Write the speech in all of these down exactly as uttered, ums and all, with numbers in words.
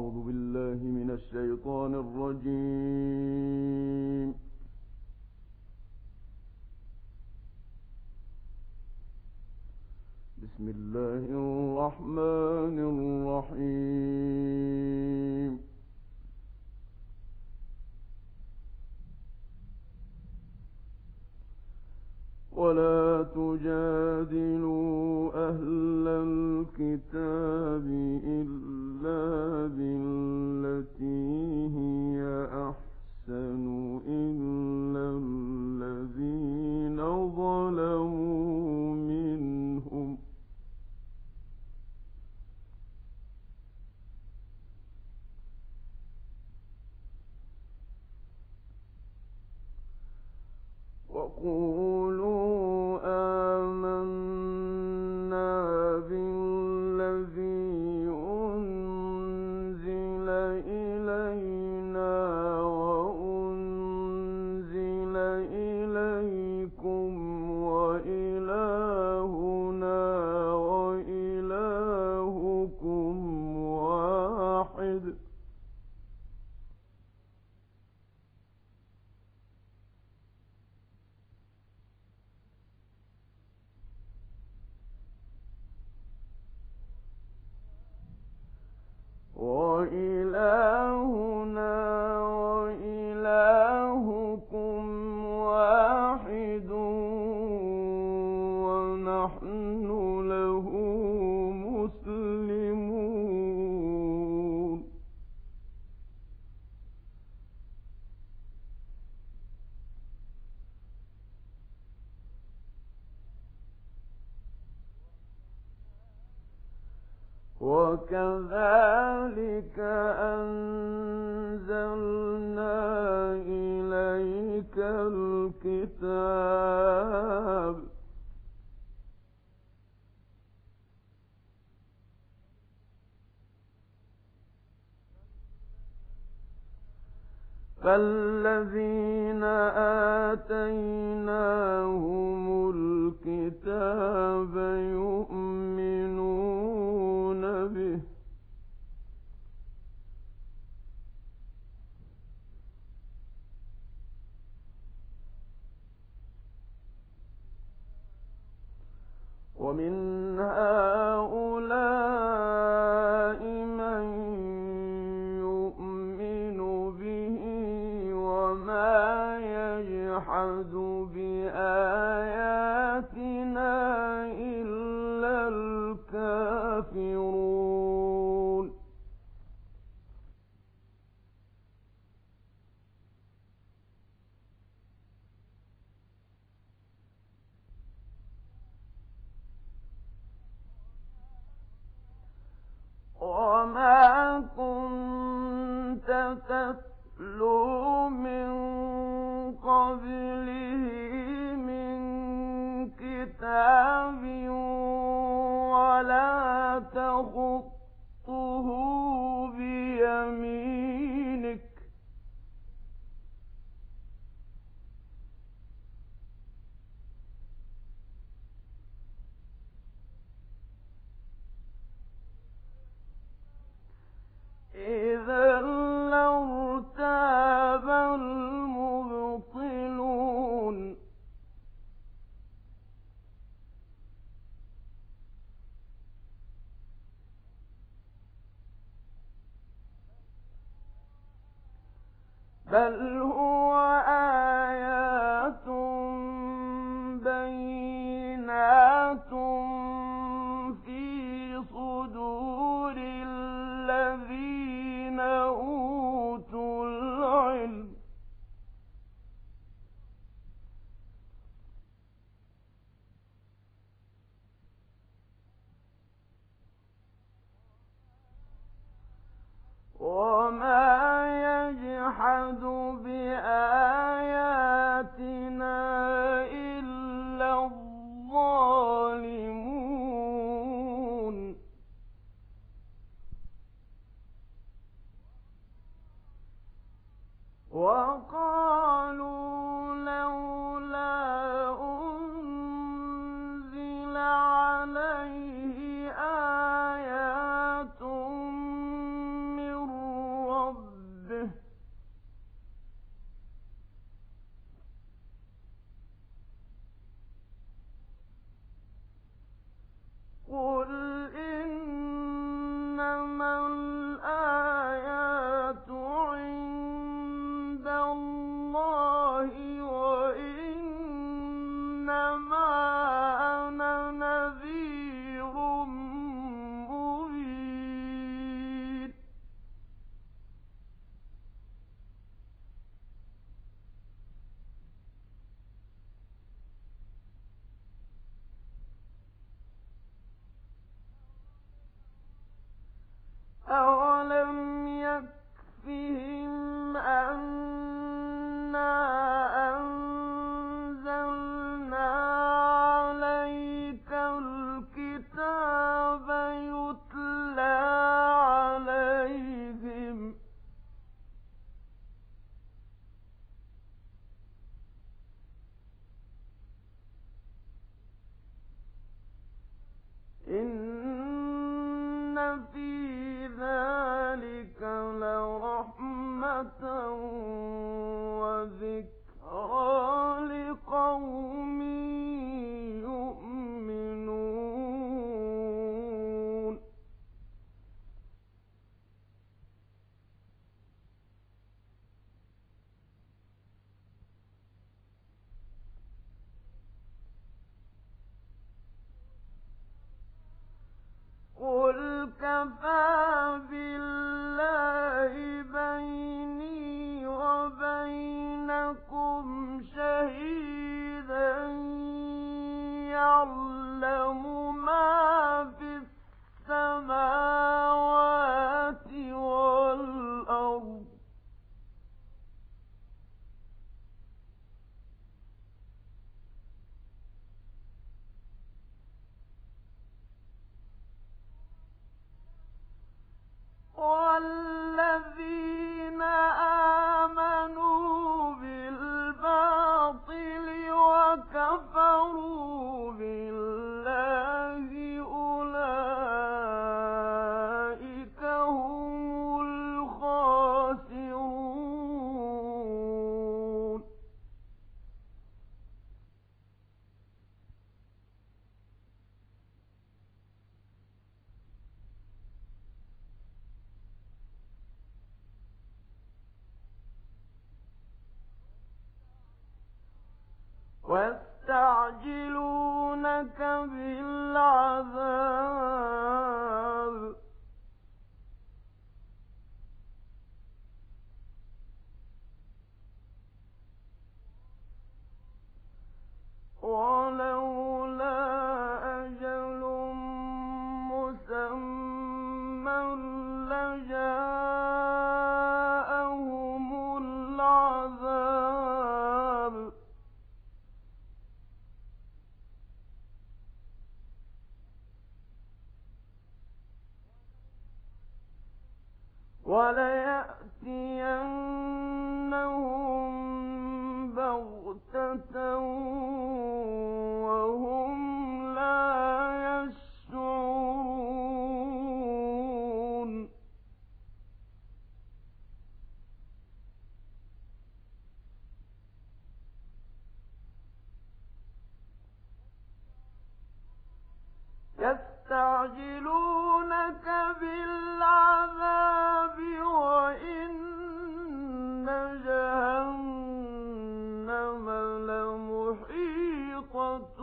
أعوذ بالله من الشيطان الرجيم. بسم الله الرحمن الرحيم. ولا تجادلوا أهل الكتاب إلا بالتي هي أحسن إلا الذين ظلموا منهم وقولوا آمنا بالذي أنزل إلينا وأنزل إليكم وإلهنا وإلهكم واحد وإلهنا وإلهكم واحد ونحن له مسلمون. وكذلك أنزلنا إليك الكتاب فالذين آتيناهم الكتاب يؤمنون به ومن هؤلاء من يؤمن به وما يجحد بآياتنا إلا الكافرون. وما كنت تتلو من قبله من كتاب ولا تخطه بيمينك إذا لارتاب المبطلون. بل هو آيات بينات في صدور الذين أوتوا العلم. وما يجحد بآياتنا في ذلك لرحمة وذكرى لقوم يؤمنون قل كفى بالله بيني وبينكم شهيدا يعلم ما في السماوات والأرض والذين آمنوا بالباطل وكفروا بالله أولئك هم الخاسرون ويستعجلونك بالعذاب ولولا أجل مسمى لجاءهم العذاب وليأتينهم بغتة وهم لا يشعرون يستعجلونك بالعذاب وإن جهنم لمحيطة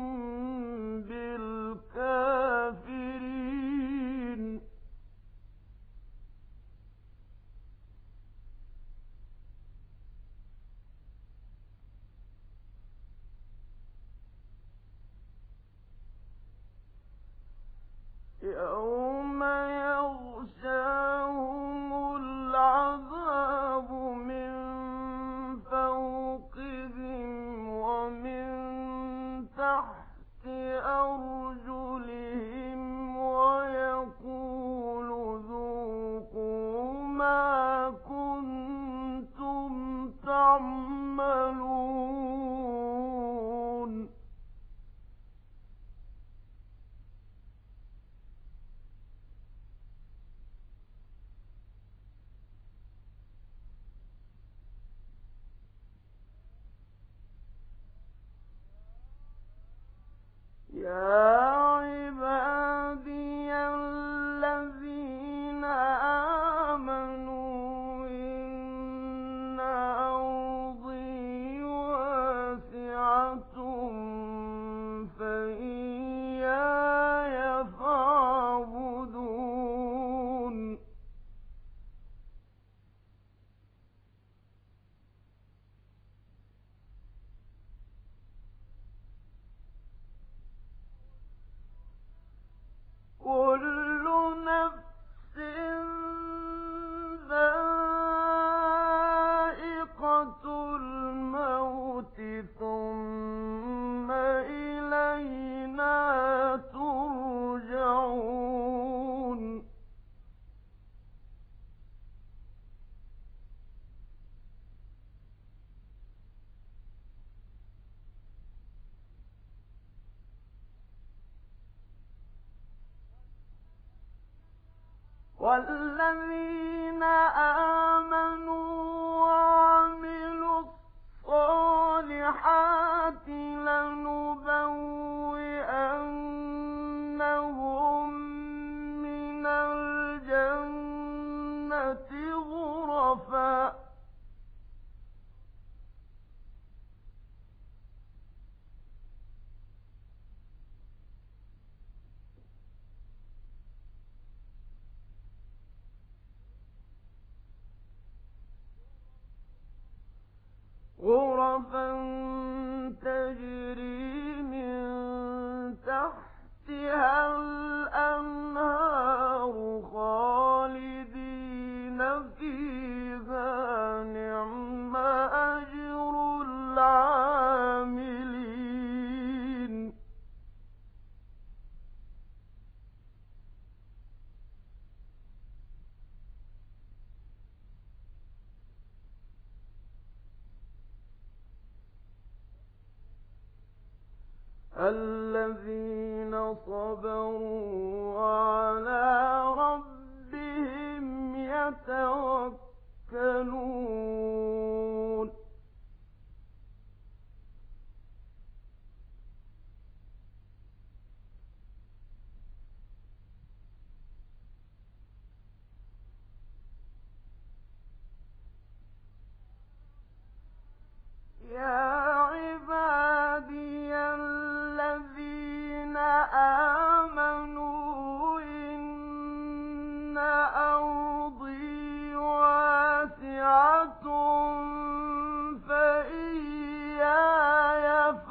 بالكافرين يوم يغشى والذين آمنوا وعملوا الصالحات لنبوئنهم من الجنة غرفا غرفا تجري من تحتها الأنهار خالدين فيها نعم أجر العاملين الذين صبروا وعلى ربهم يتوكلون يا عبادي الذين آمنوا إن أرضي واسعة فإياي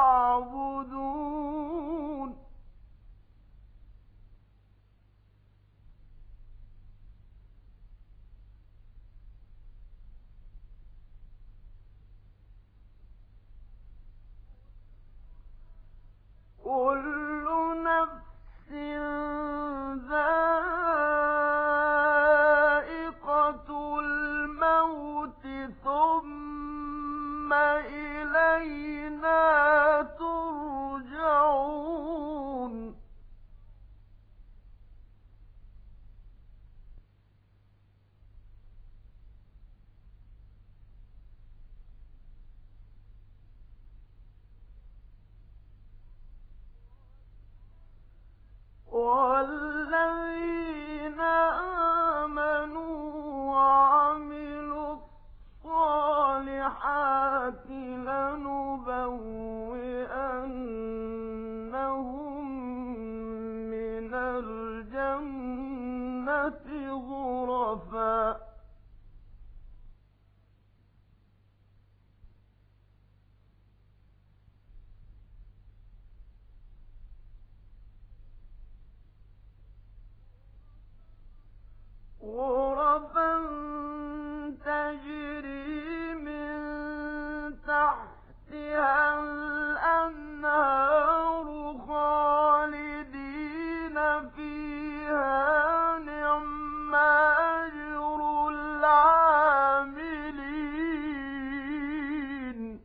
فاعبدون كل نفس ذائقة الموت ثم إلينا ترجعون والذين آمنوا وعملوا الصالحات لنبوئنهم من الجنة غرفا غرفا تجري من تحتها الأنهار خالدين فيها نعم أجر العاملين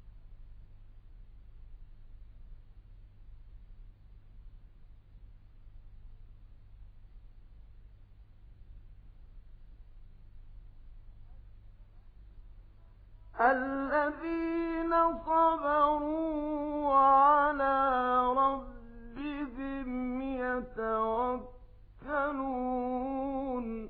الذين صبروا وعلى ربهم يتوكلون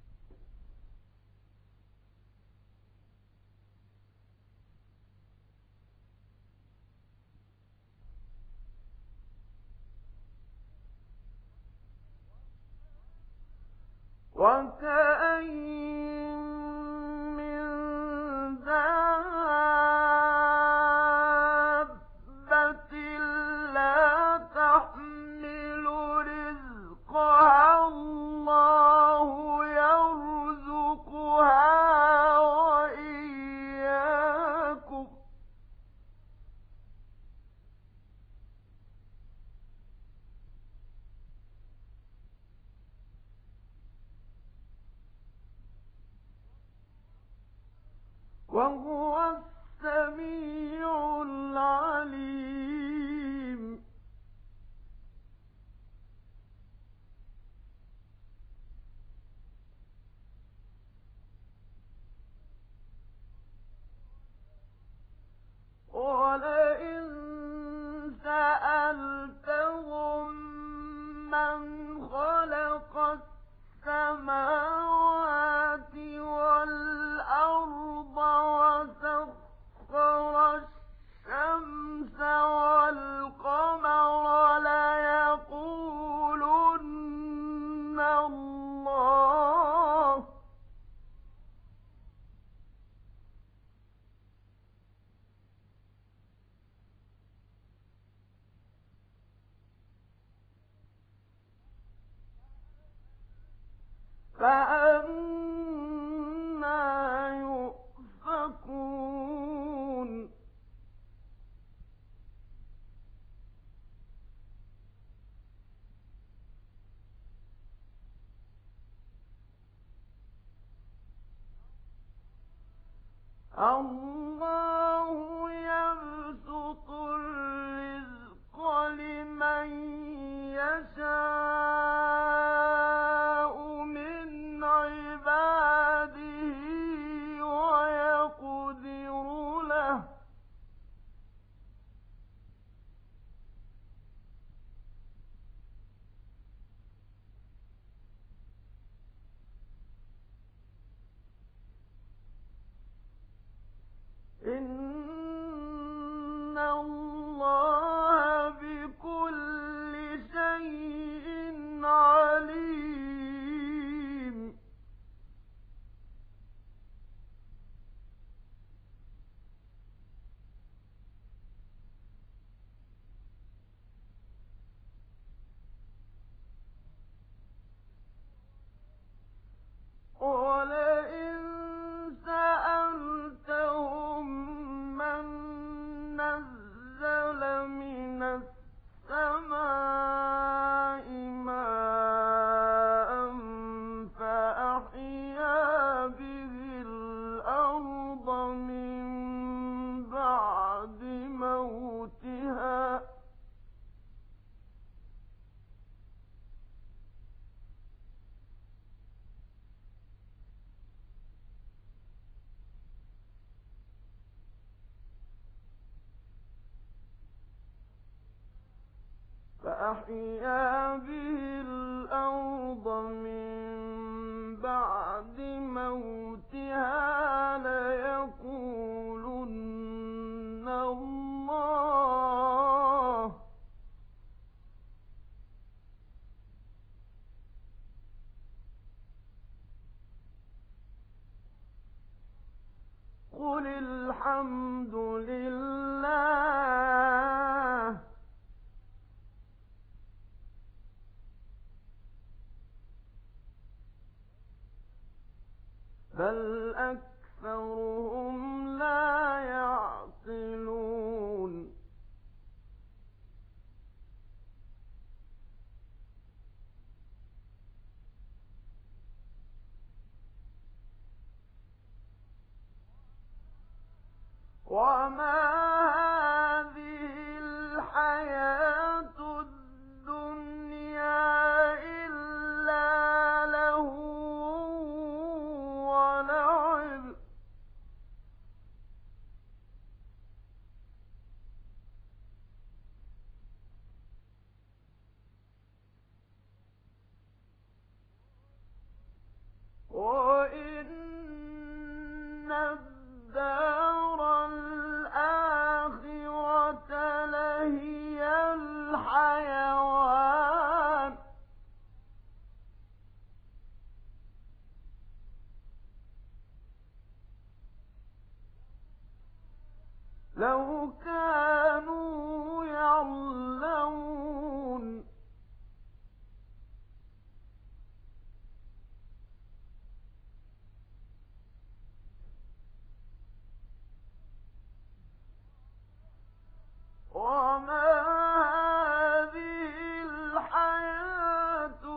وكأين من دابة لا تحمل رزقها الله يرزقها وإياكم وهو السميع العليم السماوات والأرض وسخر الشمس والقمر ليقولن الله فأنى يؤفكون الله يبسط الرزق لمن يشاء من عباده ويقدر له إن الله بكل شيء عليم ولئن سألتهم من نزل من السماء ماء فأحيا به الأرض من بعد موتها فأحيا به الأرض من بعد موتها ليقولن الله قل الحمد لله بل أكثرهم لا يعقلون وما هذه الحياة الدنيا إلا له ولعب وإن الدار الآخرة لهي الحيوان لو كانوا يعلمون وما هذه الحياة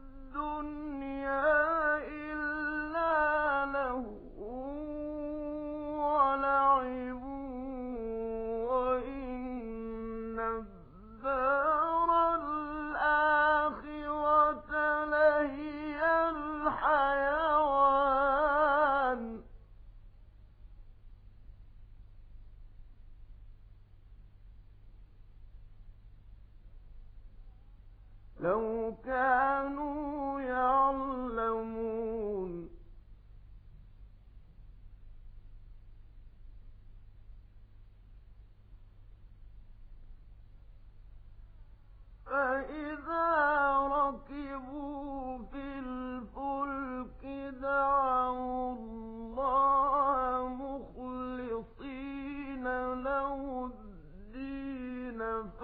الدنيا إلا له ولعب في الفلك دعوا الله مخلصين له الدين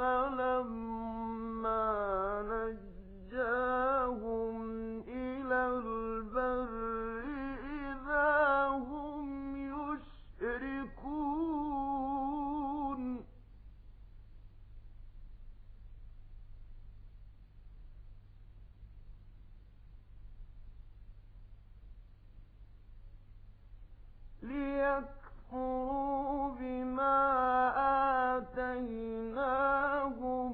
فلما نجاهم إلى البر إذا هم يشركون ليكفروا بما آتيناهم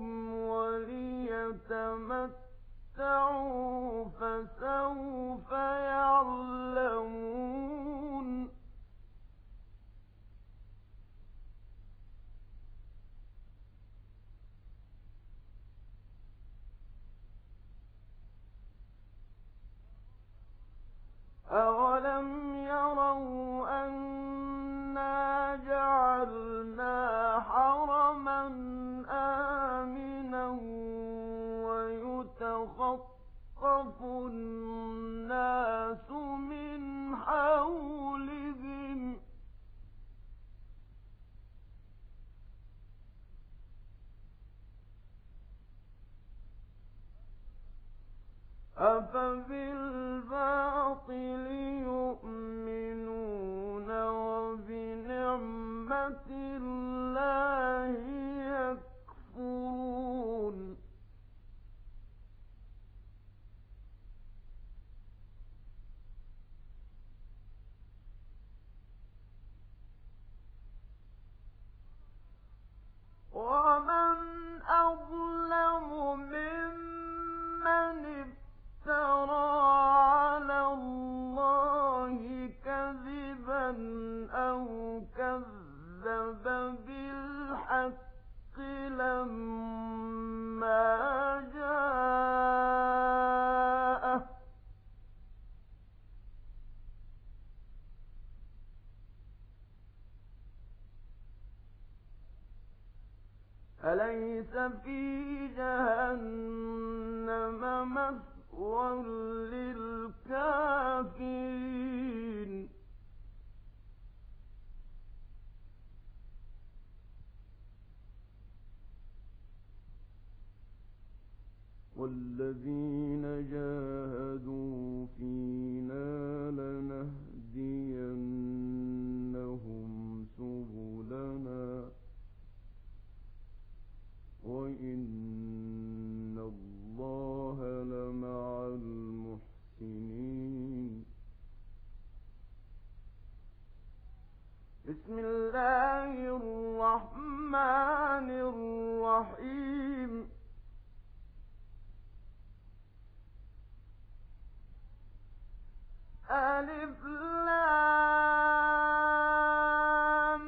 وليتمتعوا فسوف يعلمون أولم يروا أنا جعلنا حرما آمنا ويتخطف الناس من حولهم أفبالباطل يؤمنون وبنعمة الله يكفرون ومن أظلم ممن افترى على الله كذبا أو كذب بالحق لما جاءه أليس في جهنم مثوى للكافرين والذين جاهدوا فينا لنهدينهم سبلنا وإن الله لمع المحسنين. بسم الله الرحمن الرحيم. ألف لام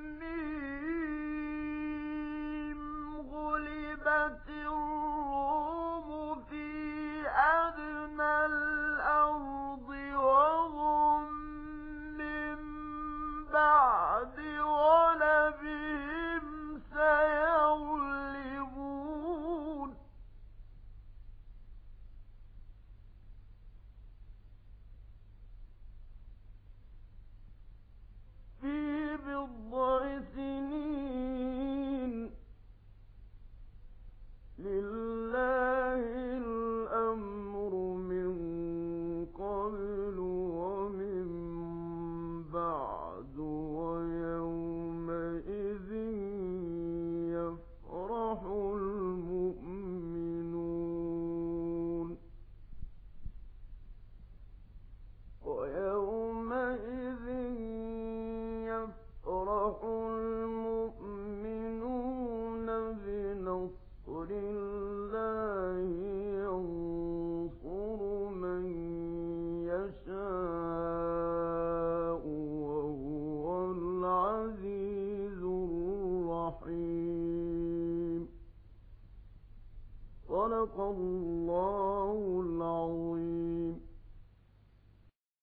ميم غلبت الروم في أدنى الأرض وهم من بعد غلبهم سيغلبون في بضع سنين لله الأمر من قبل ومن بعد ويومئذ يفرح المؤمنون ويومئذ يفرح المؤمنون بنصر الله ينصر من يشاء وهو العزيز الرحيم. صدق الله العظيم.